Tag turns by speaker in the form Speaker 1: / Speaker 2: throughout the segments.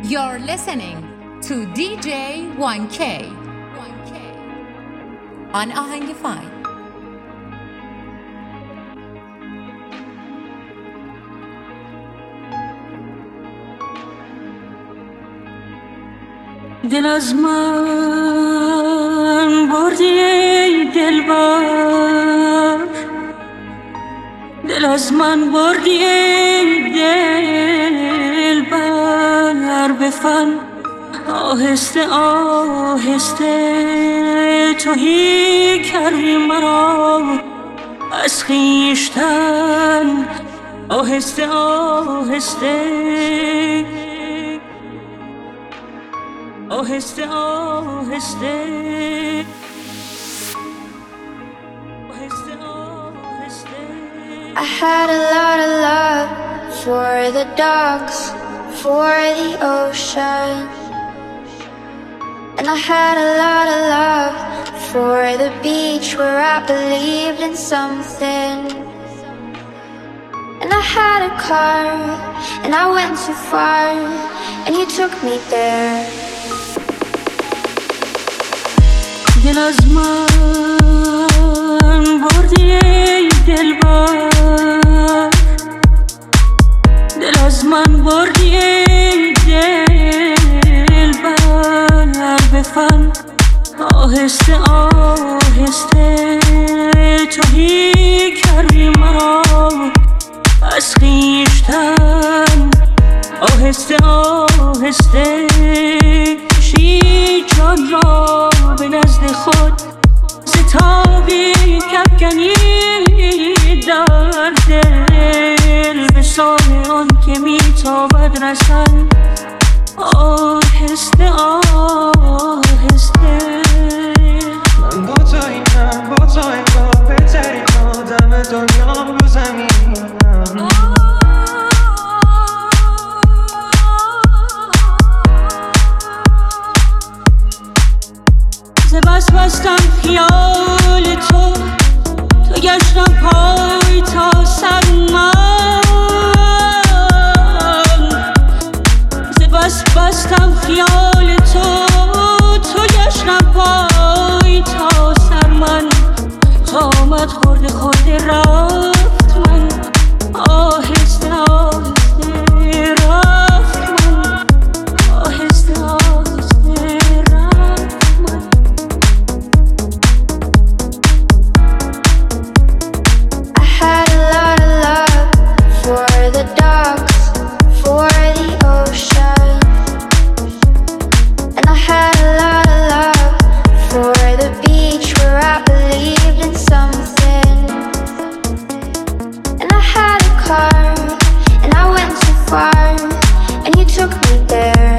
Speaker 1: You're listening to DJ 1K on آهنگ فاین.
Speaker 2: دل از من بردی ای دلبر، دل از من بردی ای دلبر، بفن آهسته آهسته تهی کردی مرا از خویشتن، آهسته آهسته آهسته آهسته آهسته آهسته.
Speaker 3: I had a lot of love for the dogs, for the ocean, and I had a lot of love for the beach where I believed in something. And I had a car and I went too far and you took me there.
Speaker 2: دل از من بردی ای دلبر، دل از من بردی ای دلبر، بفن آهسته آهسته تهی کردی مرا از خویشتن، آهسته آهسته کشی جان را به نزد خود، ستابی کفکنی در دل به سان آن که میتابد رسن، آهسته آهسته.
Speaker 4: من با تو اینم، با تو انگار بهترین آدم دنیام رو زمینم.
Speaker 2: بس بستم خیال تو، تو گشتم پای تا سر من، بس بستم خیال تو، تو گشتم پای تا سر من، تا آمد خورده خورده رفت من، آهسته آهسته رفت من، آهسته آهسته رفت من.
Speaker 3: I had a lot of love for the dogs, for the ocean, and I had a lot of love for the beach where I believed in something. And I had a car and I went too far and you took me there.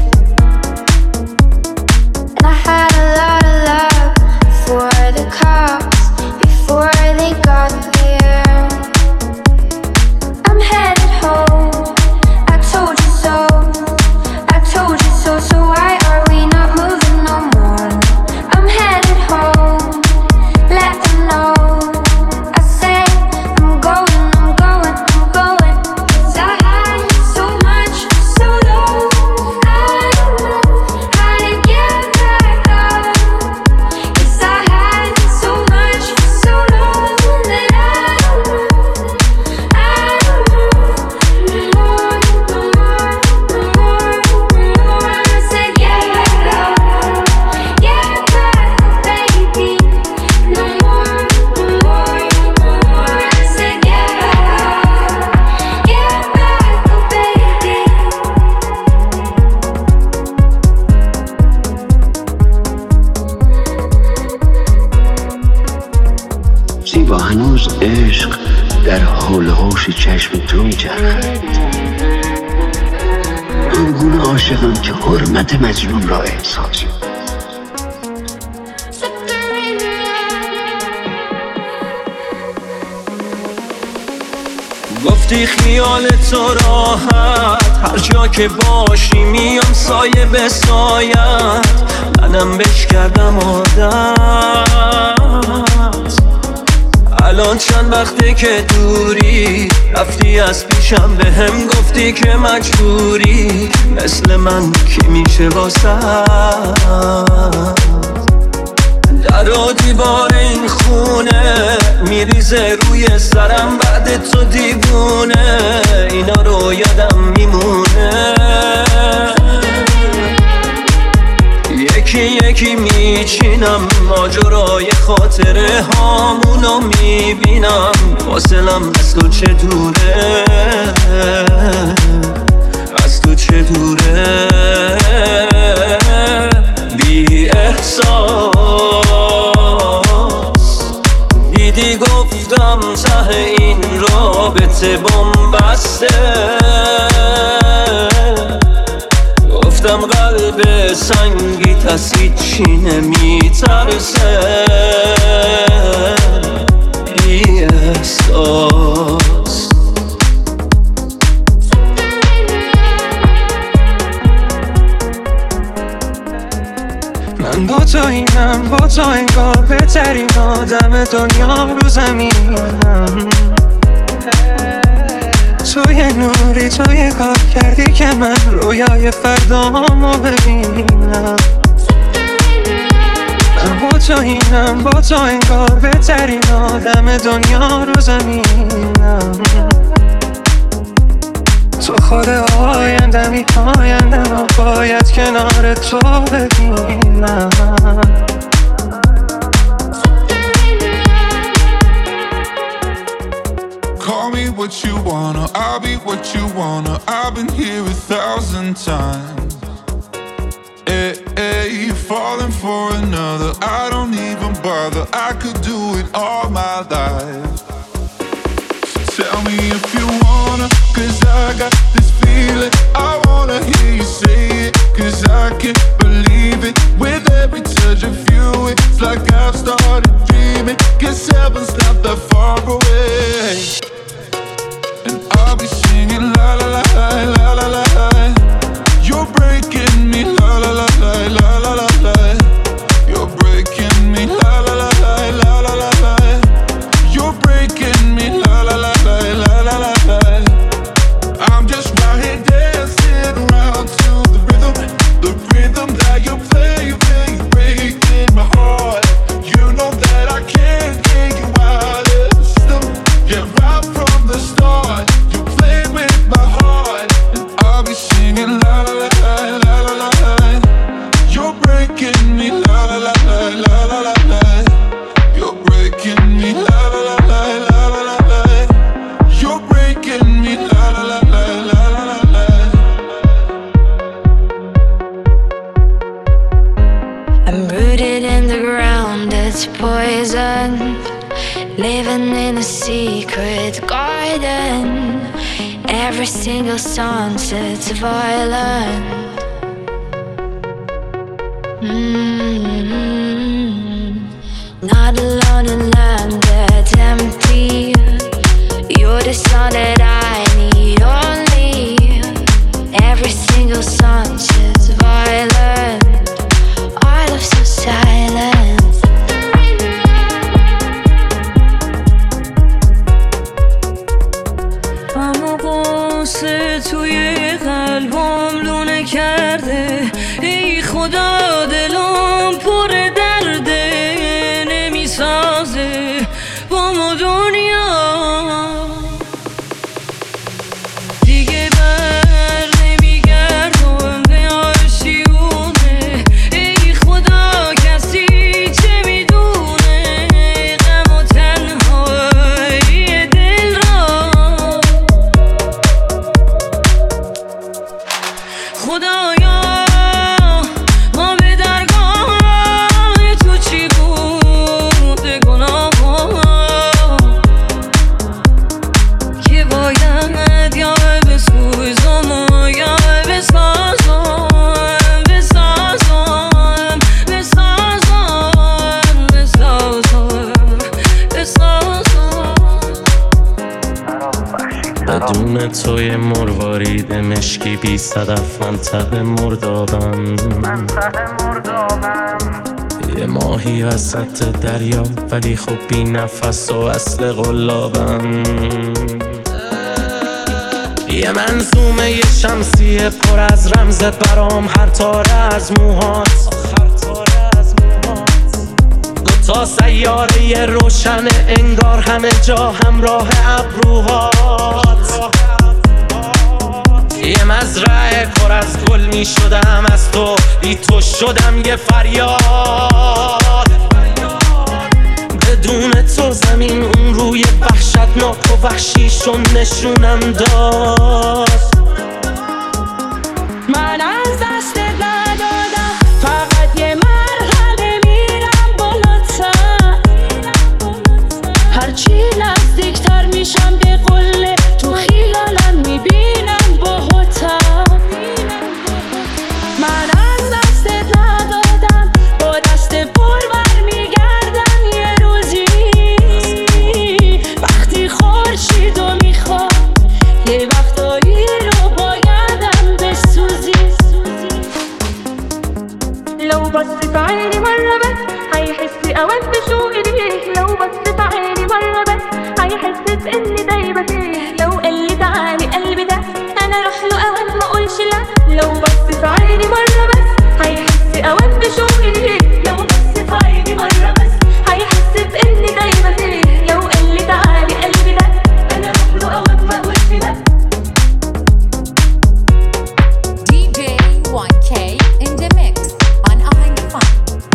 Speaker 3: And I had a lot of love for the cops before they got here. I'm headed home, I told you so, I told you so, so why are we not moving no more? I'm headed home, let them know. I said I'm going, I'm going, I'm going, 'cause I had so much for so long. I don't know how to get back up, 'cause I had so much for so long that I don't know more. I said get back up, baby, no more. I said get back up, baby.
Speaker 5: زیبا هنوز عشق در حول و حوش چشم تو میچرخد، آنگونه عاشقم که حرمت مجنون را احساس کنم.
Speaker 4: گفتی خیال تو راحت، هر جا که باشی میام سایه به سایت، منم بش کردم عادت، الان چند وقته که دوری، رفتی از پیشم به هم گفتی که مجبوری. مثل من کی میشه واسم؟ در و دیوار این خونه میریزه روی سرم بعد تو دیوونه، اینا رو یادم میمونه. یکی یکی میچینم ماجرای خاطره هامونو میبینم، فاصلم از تو چه دوره، از تو چه دوره. بی احساس دیدی گفتم ته این رابطه بن‌بسته، گفتم قلب سنگی تسید چی نمیترسه. بی احساس من با تو اینم، با تو انگار بهترین آدم دنیا رو زمینم. تو یه نوری، تو یه کار کردی که من رویای فردامو ببینم. من با تو اینم، با تو انگار بهترین آدم دنیا رو زمینم. تو خود آیندمی، آیندم باید کنار تو ببینم.
Speaker 6: Call me what you wanna, I'll be what you wanna. I've been here 1,000 times. Hey, hey, you're falling for another, I don't even bother. I could do it all my life. So tell me if you wanna, 'cause I got this feeling. I wanna hear you say it, 'cause I can't believe it. With every touch of you, it's like I've started dreaming. 'Cause heaven's not that far away. And I'll be singing la la la la la la la. You're breaking me la la la la la la la la. You're breaking me la la la la la la la la. You're breaking me la la la la la la la la. I'm just right here dancing around to the rhythm that you play, breaking my heart. You know that I can't get you out of the system. Yeah, right from the start, you played with my heart, and I'll be singing la la la la la la la. You're breaking me la la la la la la la la. You're breaking me la la la la la la la la. You're breaking me la la la la la la la.
Speaker 3: I'm rooted in the ground, it's poison. Living in a secret garden. Every single sunset's violent. Not alone in land that's empty. You're the sun that I need only. Every single sunset's violent. I love so silent.
Speaker 2: اما قصه توی قلبم لونه کرده. ای خدا دلم پر درده، نمیسازه با ما دنیا. دیگه بر نمیگردم به آشیونه. ای خدا کسی چه میدونه غم و تنهایی دل را. خدایا ما به درگاه تو چی بود گناهان که باید یا بسوزم و یا بسازم، بسازم، بسازم، بسازم، بسازم.
Speaker 7: بدون توی مروارید مشکی بی صدف من ته مردابم. یه ماهی وسط دریا ولی خب بی نفس و اصل قلابم. یه منظومه یه شمسیه پر از رمزت برام، هر تاره از موهات دوتا سیاره یه روشن انگار همه جا همراه ابروهات. یه مزرعه پر از گل می شدم از تو، بی تو شدم یه فریاد. بدون تو زمین اون روی وحشتناک و وحشیشون نشونم داد.
Speaker 2: من از دست ندادم، فقط یه مرحله میرم بالاتر. هرچی نزدیکتر میشم به قله، تو خیالم میبینم باهاتر. من از دست ندادم، با دست پر برمیگردم یه روزی. وقتی خورشیدو میخوام، یه وقتایی رو بایدم بسوزی.
Speaker 8: لو بص في عيني مرة بس هيحس أوقات بشوقي ليك. لو بص في عيني مرة بس هيحس بإني دايبة فيه. لو قالي تعالي قلبي ده أنا أروح له أوقات ما أقولش لا. لو بص في عيني مرة بس هيحس أوقات بشوقي ليك. لو بص في عيني مرة بس هيحس بإني دايبة فيه. لو قالي تعالي قلبي ده أنا أروح له أوقات ما أقولش لا.
Speaker 1: DJ 1K in the mix on Ahang Fun.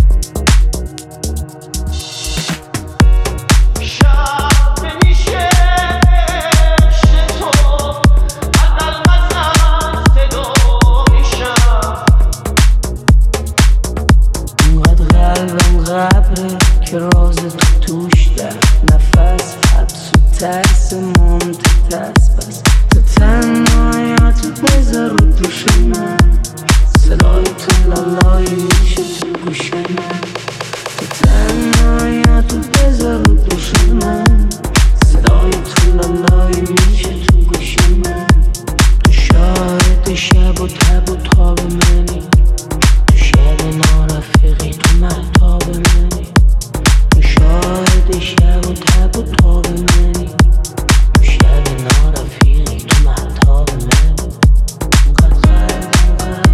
Speaker 9: اینقدر قلبم غبره که راز تو توش در نفس حبس و ترس ممتد است. پس تو تنهایت بذار رو دوش من، صدای تو لالایی میشه تو گوش من. تو تنهایت بذار رو دوش من، صدای تو لالایی میشه تو گوش من. تو شاهد شب و تب و تاب منی، تو شب نارفیقی تو محتاب منی. تو شاهد شب و تب و تاب منی، تو شب نارفیقی تو محتاب منی. اونقدر قلبم غبره.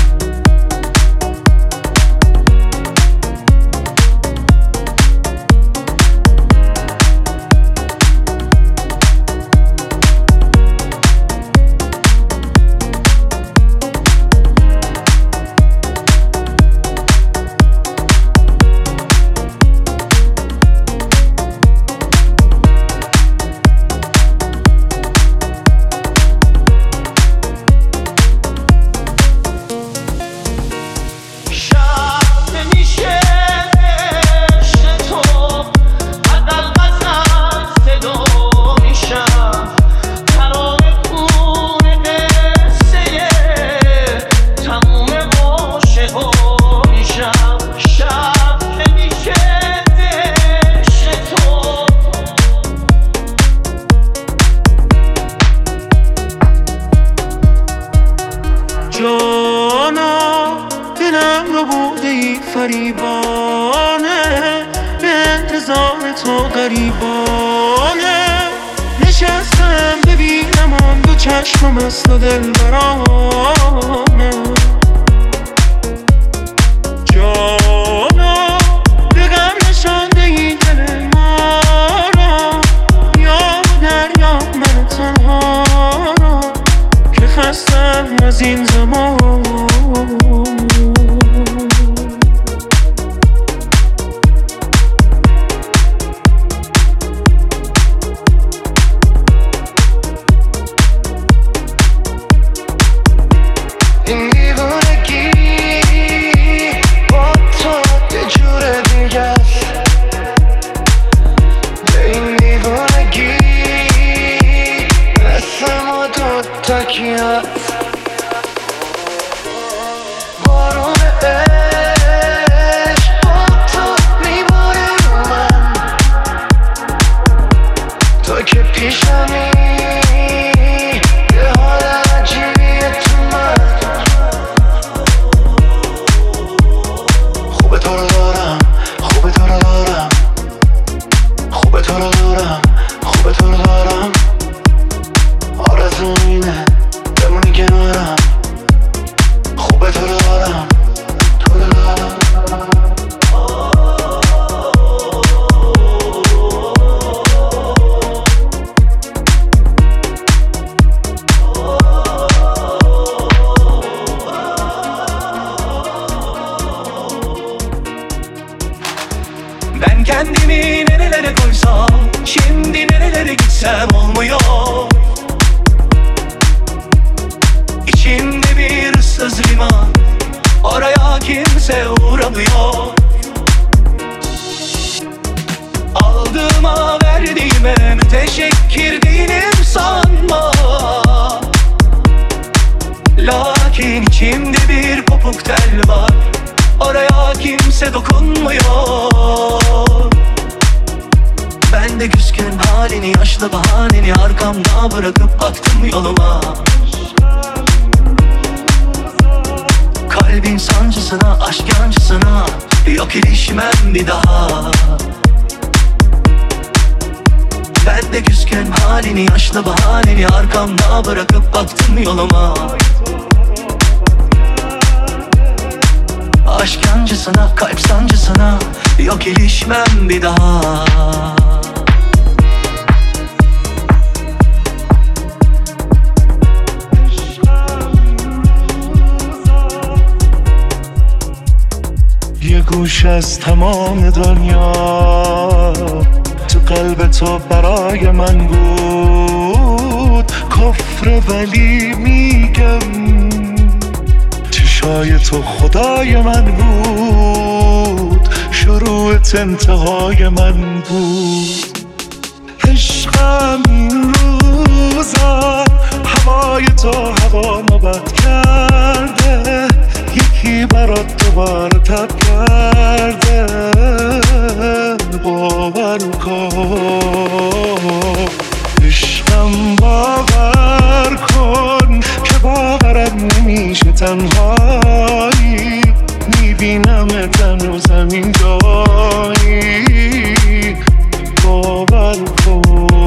Speaker 4: جانا دلم رو بوده فریبانه، به انتظار تو غریبانه. نشستم ببینم آن دو چشم مثل دلبرانه. جانا به غم نشانده این دل ما را، یا دریا من تنها را که خستم از این زمان.
Speaker 10: این دیوانگی با تو یه جور دیگه است. به این دیوانگی مثل ما دوتا کی هست. بارون عشق با تو میباره رو من، تو که پیشمی یه حال عجیبیه تو من. خوبه تو رو دارم desem olmuyor. İçimde bir ıssız liman, oraya kimse uğramıyor. Aldığıma verdiğime müteşekkir değilim sanma. Lakin içimde bir kopuk tel var, oraya kimse dokunmuyor. Ben de küskün halini, yaşlı bahaneni arkamda bırakıp baktım yoluma. Kalbin sancısına, aşk yancısına yok ilişmem bir daha. Ben de küskün halini, yaşlı bahaneni arkamda bırakıp baktım yoluma. Aşk yancısına, kalp sancısına yok ilişmem bir daha.
Speaker 4: یه گوش از تمام دنیا تو قلب تو برای من بود کفر ولی میگم چشای تو خدای من بود شروعت انتهای من بود عشقم این روزا هوای تو هوامو بد کرده یکی برات دوباره تب کرده باور کن عشقم باور کن که باورم نمیشه تنهایی میبینمت هنوزم اینجایی باور کن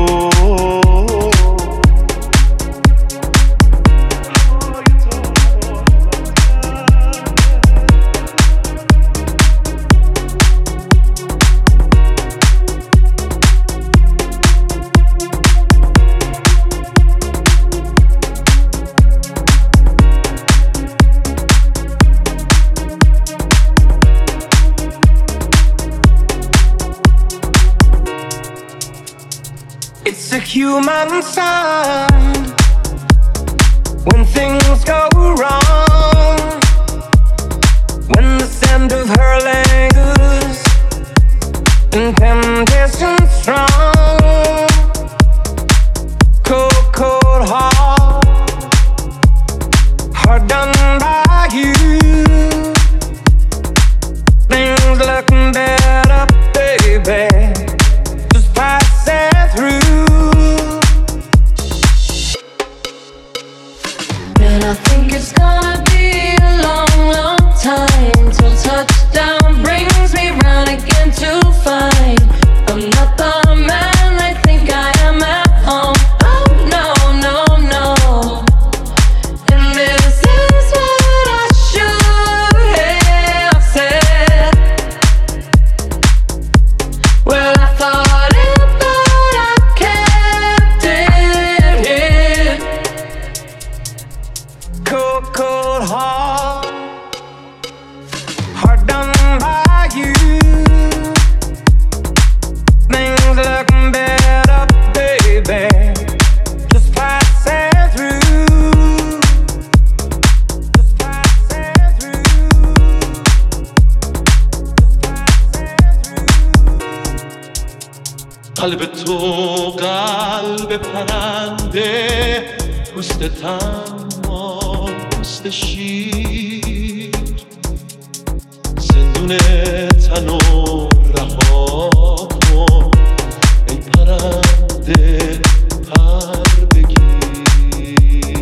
Speaker 10: It's a human sign when things go wrong, when the scent of her lingers and temptation strong. Cold, cold heart done by you. Things looking better, baby.
Speaker 2: I think it's gonna be a long, long time till touchdown brings me round again to find I'm not the man I think I am at home. Oh no, no, no. And this is what I should have said. Well, I thought it, but I kept it here.
Speaker 10: Cold, cold heart done by you. Things looking better, baby. Just passing through. Just passing through.
Speaker 7: قلب تو قلب پرنده پوست تنها پوست شیر زندون تنو رها کن ای پرنده پر بگیر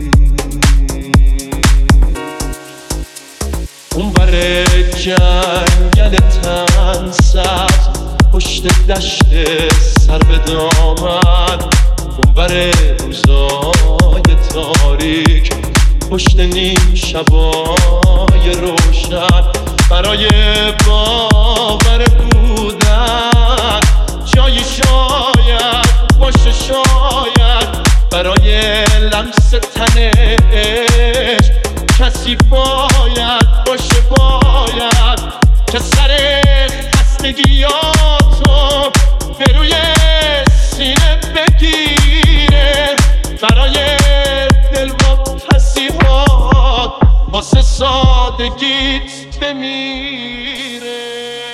Speaker 7: اون بر جنگل تن سبز پشت دشت سر به دامن اون بر روزای تاریک پشت نیم شبای روشن برای باور بودن جایی شاید باشه شاید برای لمس تنش کسی باید باشه باید که سر خستگیاتو به روی سینه بگیر سادگیت بمیره.